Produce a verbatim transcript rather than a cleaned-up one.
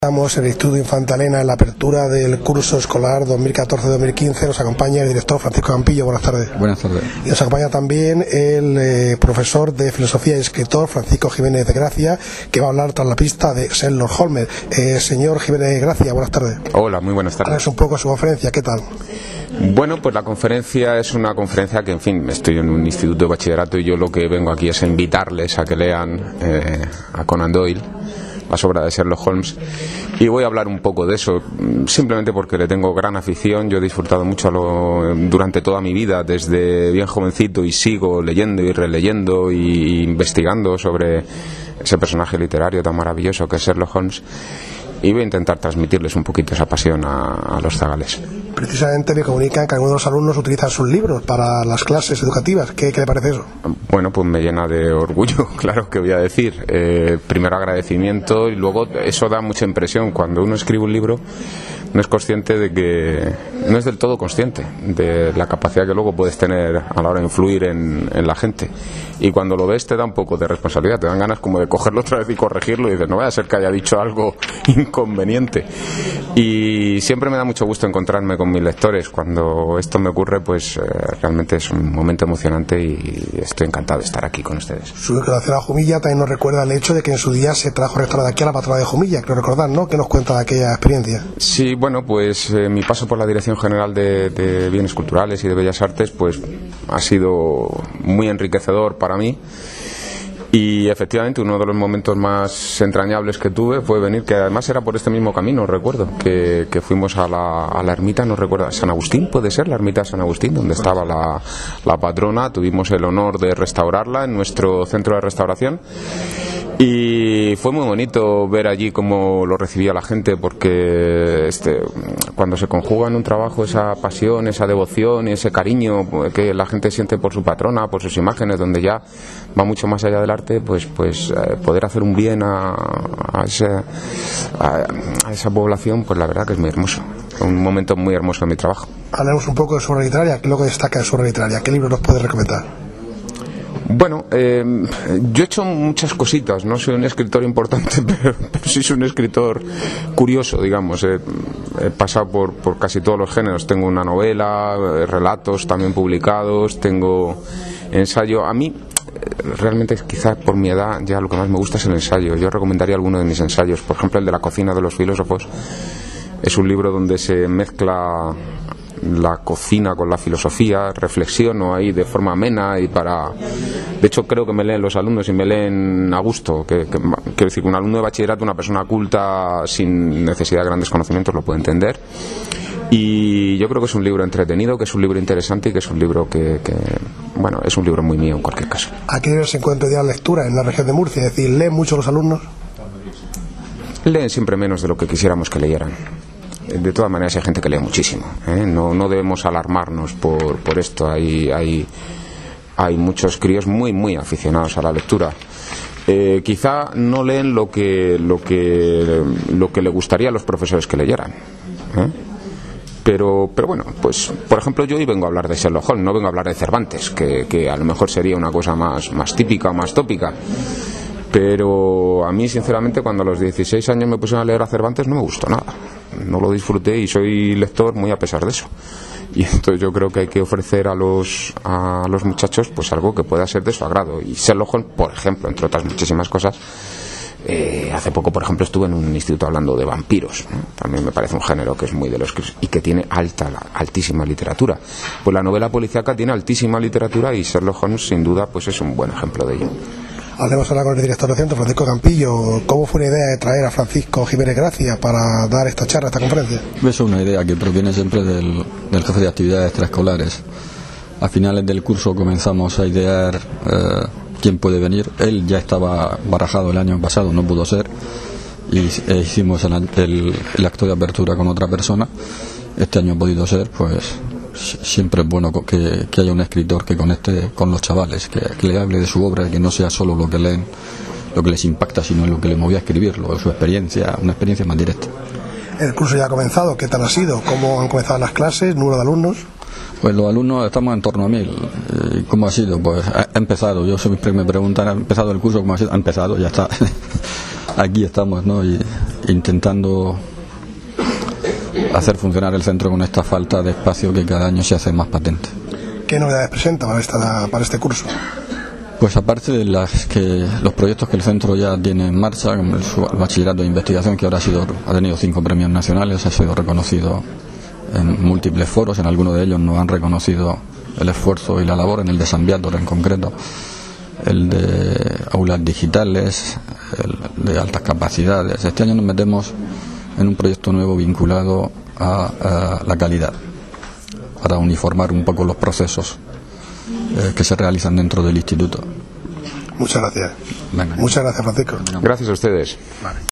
Estamos en el Instituto Infanta Elena en la apertura del curso escolar dos mil catorce dos mil quince. Nos acompaña el director Francisco Campillo. Buenas tardes. Buenas tardes. Y nos acompaña también el eh, profesor de filosofía y escritor Francisco Jiménez de Gracia, que va a hablar tras la pista de Sherlock Holmes. Eh, señor Jiménez de Gracia, buenas tardes. Hola, muy buenas tardes. Háblanos un poco de su conferencia, ¿qué tal? Bueno, pues la conferencia es una conferencia que, en fin, estoy en un instituto de bachillerato y yo lo que vengo aquí es a invitarles a que lean eh, a Conan Doyle, las obras de Sherlock Holmes, y voy a hablar un poco de eso, simplemente porque le tengo gran afición. Yo he disfrutado mucho lo, durante toda mi vida, desde bien jovencito, y sigo leyendo y releyendo y investigando sobre ese personaje literario tan maravilloso que es Sherlock Holmes, y voy a intentar transmitirles un poquito esa pasión a, a los zagales. Precisamente me comunican que algunos de los alumnos utilizan sus libros para las clases educativas. ¿Qué, qué le parece eso? Bueno, pues me llena de orgullo, claro, que voy a decir. Eh, primero agradecimiento, y luego eso da mucha impresión. Cuando uno escribe un libro, no es consciente de que, no es del todo consciente de la capacidad que luego puedes tener a la hora de influir en, en la gente. Y cuando lo ves te da un poco de responsabilidad, te dan ganas como de cogerlo otra vez y corregirlo, y dices, no vaya a ser que haya dicho algo inconveniente. Y siempre me da mucho gusto encontrarme con mis lectores. Cuando esto me ocurre, pues eh, realmente es un momento emocionante y estoy encantado de estar aquí con ustedes. Su declaración a Jumilla también nos recuerda el hecho de que en su día se trajo restaurante aquí a la patrona de Jumilla, creo recordar, ¿no? ¿Qué nos cuenta de aquella experiencia? Sí, bueno, pues eh, mi paso por la Dirección General de, de Bienes Culturales y de Bellas Artes pues ha sido muy enriquecedor para mí. Y efectivamente uno de los momentos más entrañables que tuve fue venir, que además era por este mismo camino, recuerdo, que, que fuimos a la, a la ermita, no recuerdo, San Agustín, puede ser, la ermita de San Agustín, donde estaba la, la patrona. Tuvimos el honor de restaurarla en nuestro centro de restauración. Y fue muy bonito ver allí cómo lo recibía la gente, porque este, cuando se conjuga en un trabajo esa pasión, esa devoción y ese cariño que la gente siente por su patrona, por sus imágenes, donde ya va mucho más allá del arte, pues pues eh, poder hacer un bien a, a, ese, a, a esa población, pues la verdad que es muy hermoso. Un momento muy hermoso en mi trabajo. Hablemos un poco de su obra literaria. ¿Qué es lo que destaca de su obra literaria? ¿Qué libro nos puede recomendar? Bueno, eh, yo he hecho muchas cositas, no soy un escritor importante, pero, pero sí soy un escritor curioso, digamos. He, he pasado por, por casi todos los géneros. Tengo una novela, relatos también publicados, tengo ensayo. A mí, realmente, quizás por mi edad, ya lo que más me gusta es el ensayo. Yo recomendaría alguno de mis ensayos, por ejemplo el de La cocina de los filósofos. Es un libro donde se mezcla la cocina con la filosofía, reflexiono ahí de forma amena y para... De hecho creo que me leen los alumnos y me leen a gusto, que, que, quiero decir que un alumno de bachillerato, una persona culta sin necesidad de grandes conocimientos, lo puede entender. Y yo creo que es un libro entretenido, que es un libro interesante y que es un libro que, que bueno, es un libro muy mío en cualquier caso. ¿A qué nivel se encuentra ya la lectura en la región de Murcia? Es decir, ¿leen mucho los alumnos? Leen siempre menos de lo que quisiéramos que leyeran. De todas maneras hay gente que lee muchísimo, ¿eh? no, no debemos alarmarnos por, por esto. Hay, hay, hay muchos críos muy muy aficionados a la lectura. Eh, quizá no leen lo que, lo, que, lo que le gustaría a los profesores que leyeran, ¿eh? Pero, pero bueno, pues por ejemplo yo hoy vengo a hablar de Sherlock Holmes, no vengo a hablar de Cervantes, que, que a lo mejor sería una cosa más, más típica o más tópica. Pero a mí, sinceramente, cuando a los dieciséis años me pusieron a leer a Cervantes, no me gustó nada. No lo disfruté y soy lector muy a pesar de eso. Y entonces yo creo que hay que ofrecer a los a los muchachos pues algo que pueda ser de su agrado. Y Sherlock Holmes, por ejemplo, entre otras muchísimas cosas, eh, hace poco, por ejemplo, estuve en un instituto hablando de vampiros, ¿no? También me parece un género que es muy de los que, y que tiene alta, altísima literatura. Pues la novela policíaca tiene altísima literatura y Sherlock Holmes, sin duda, pues es un buen ejemplo de ello. Hablemos ahora con el director del centro, Francisco Campillo. ¿Cómo fue la idea de traer a Francisco Jiménez Gracia para dar esta charla, esta conferencia? Es una idea que proviene siempre del, del jefe de actividades extraescolares. A finales del curso comenzamos a idear eh, quién puede venir. Él ya estaba barajado el año pasado, no pudo ser, y e hicimos el, el, el acto de apertura con otra persona. Este año ha podido ser, pues siempre es bueno que, que haya un escritor que conecte con los chavales, que, que le hable de su obra, que no sea solo lo que leen, lo que les impacta, sino lo que les movía a escribirlo, su experiencia, una experiencia más directa. El curso ya ha comenzado, ¿qué tal ha sido? ¿Cómo han comenzado las clases? ¿Número de alumnos? Pues los alumnos estamos en torno a mil. ¿Cómo ha sido? Pues ha empezado, yo siempre me preguntan, ¿ha empezado el curso? ¿Cómo ha sido? Ha empezado, ya está. aquí estamos, ¿no? Y intentando hacer funcionar el centro con esta falta de espacio que cada año se hace más patente. ¿Qué novedades presenta para, esta, para este curso? Pues aparte de las que los proyectos que el centro ya tiene en marcha, como el, el bachillerato de investigación, que ahora ha sido ha tenido cinco premios nacionales, ha sido reconocido en múltiples foros, en algunos de ellos nos han reconocido el esfuerzo y la labor, en el de San Viator en concreto, el de aulas digitales, el de altas capacidades. Este año nos metemos en un proyecto nuevo vinculado a, a la calidad, para uniformar un poco los procesos eh, que se realizan dentro del instituto. Muchas gracias. Venga. Muchas gracias, Francisco. Gracias a ustedes. Vale.